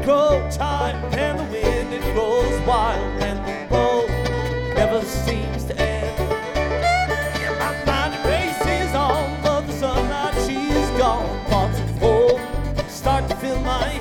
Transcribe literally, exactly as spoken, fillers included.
grow time and the wind it grows wild.